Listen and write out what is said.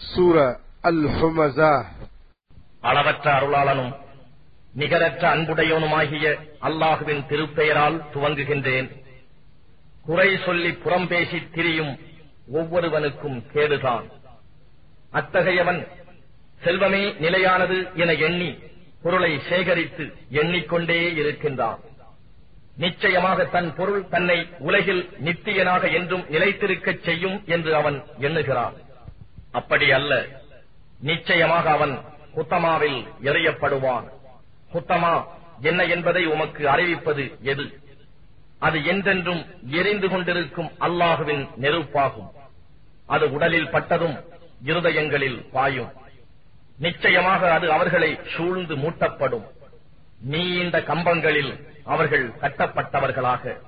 சூரா அல்-ஹுமஸா. அளவற்ற அருளாளனும் நிகரற்ற அன்புடையவனுமாகிய அல்லாஹுவின் திருப்பெயரால் துவங்குகின்றேன். குறை சொல்லி புறம்பேசி திரியும் ஒவ்வொருவனுக்கும் கேடுதான். அத்தகையவன் செல்வமே நிலையானது என எண்ணி பொருளை சேகரித்து எண்ணிக்கொண்டே இருக்கின்றான். நிச்சயமாக தன் பொருள் தன்னை உலகில் நித்தியனாக என்றும் நிலைத்திருக்கச் செய்யும் என்று அவன் எண்ணுகிறான். அப்படி அல்ல, நிச்சயமாக அவன் ஹுத்தமாவில் எறியப்படுவான். ஹுத்தமா என்ன என்பதை உமக்கு அறிவிப்பது எது? அது என்றென்றும் எரிந்து கொண்டிருக்கும் அல்லாஹுவின் நெருப்பாகும். அது உடலில் பட்டதும் இருதயங்களில் பாயும். நிச்சயமாக அது அவர்களை சூழ்ந்து மூட்டப்படும். நீண்ட கம்பங்களில் அவர்கள் கட்டப்பட்டவர்களாக